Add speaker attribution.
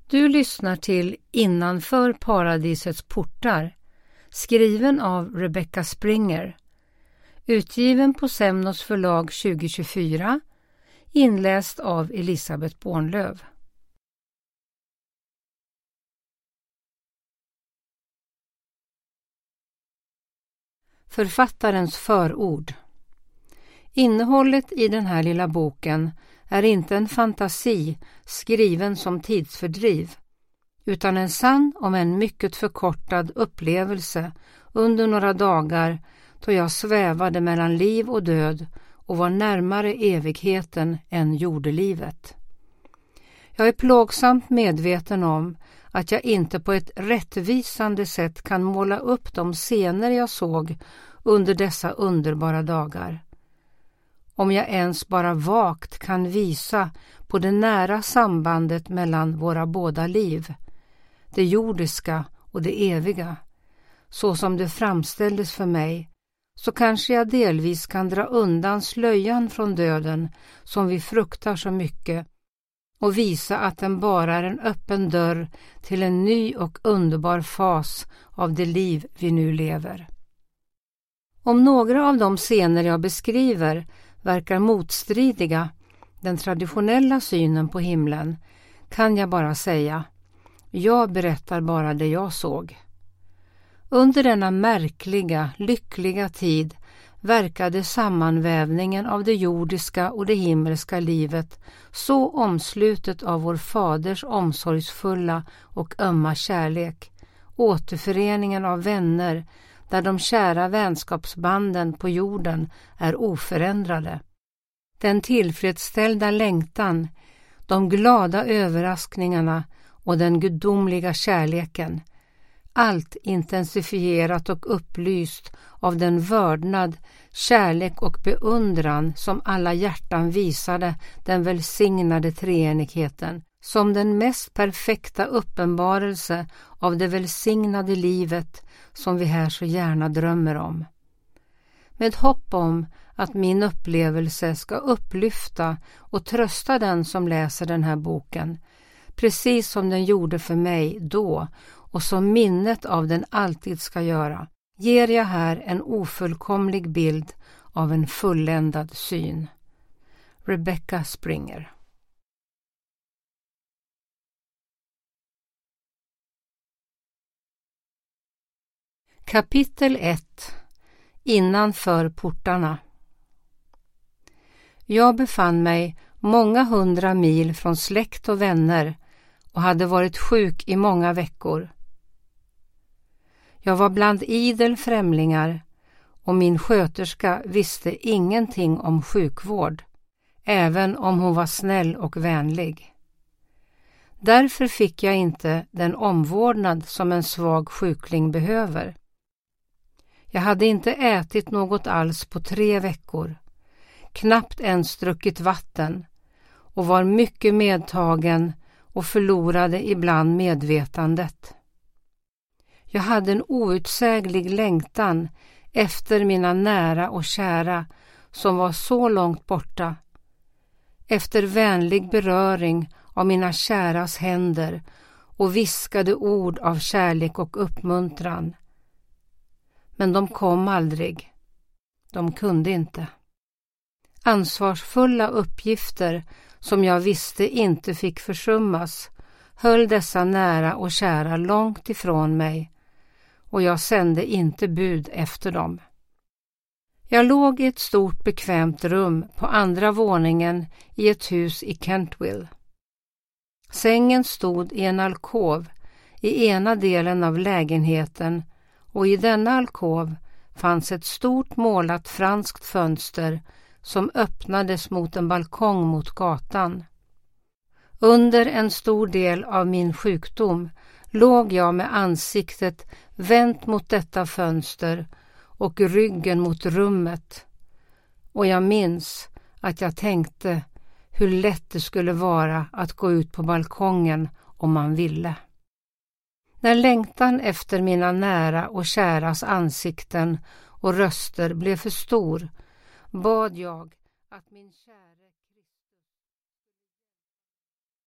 Speaker 1: Du lyssnar till Innanför paradisets portar, skriven av Rebecca Springer, utgiven på Semnos förlag 2024, inläst av Elisabeth Bornlöv. Författarens förord. Innehållet i den här lilla boken är inte en fantasi skriven som tidsfördriv, utan en sann om en mycket förkortad upplevelse under några dagar då jag svävade mellan liv och död och var närmare evigheten än jordelivet. Jag är plågsamt medveten om att jag inte på ett rättvisande sätt kan måla upp de scener jag såg under dessa underbara dagar. Om jag ens bara vagt kan visa på det nära sambandet mellan våra båda liv, det jordiska och det eviga, så som det framställdes för mig, så kanske jag delvis kan dra undan slöjan från döden som vi fruktar så mycket och visa att den bara är en öppen dörr till en ny och underbar fas av det liv vi nu lever. Om några av de scener jag beskriver verkar motstridiga den traditionella synen på himlen, kan jag bara säga: jag berättar bara det jag såg. Under denna märkliga, lyckliga tid verkade sammanvävningen av det jordiska och det himmelska livet så omslutet av vår faders omsorgsfulla och ömma kärlek, återföreningen av vänner där de kära vänskapsbanden på jorden är oförändrade. Den tillfredsställda längtan, de glada överraskningarna och den gudomliga kärleken, allt intensifierat och upplyst av den vördnad, kärlek och beundran som alla hjärtan visade den välsignade treenigheten, som den mest perfekta uppenbarelse av det välsignade livet som vi här så gärna drömmer om. Med hopp om att min upplevelse ska upplyfta och trösta den som läser den här boken, precis som den gjorde för mig då och som minnet av den alltid ska göra, ger jag här en ofullkomlig bild av en fulländad syn. Rebecca Springer. Kapitel 1. Innanför portarna. Jag befann mig många 100 mil från släkt och vänner och hade varit sjuk i många veckor. Jag var bland idel främlingar och min sköterska visste ingenting om sjukvård, även om hon var snäll och vänlig. Därför fick jag inte den omvårdnad som en svag sjukling behöver. Jag hade inte ätit något alls på 3 veckor, knappt ens druckit vatten och var mycket medtagen och förlorade ibland medvetandet. Jag hade en outsäglig längtan efter mina nära och kära som var så långt borta, efter vänlig beröring av mina käras händer och viskade ord av kärlek och uppmuntran. Men de kom aldrig. De kunde inte. Ansvarsfulla uppgifter som jag visste inte fick försummas höll dessa nära och kära långt ifrån mig, och jag sände inte bud efter dem. Jag låg i ett stort bekvämt rum på andra våningen i ett hus i Kentville. Sängen stod i en alkov i ena delen av lägenheten, och i denna alkov fanns ett stort målat franskt fönster som öppnades mot en balkong mot gatan. Under en stor del av min sjukdom låg jag med ansiktet vänt mot detta fönster och ryggen mot rummet, och jag minns att jag tänkte hur lätt det skulle vara att gå ut på balkongen om man ville. När längtan efter mina nära och käras ansikten och röster blev för stor, bad jag att min kära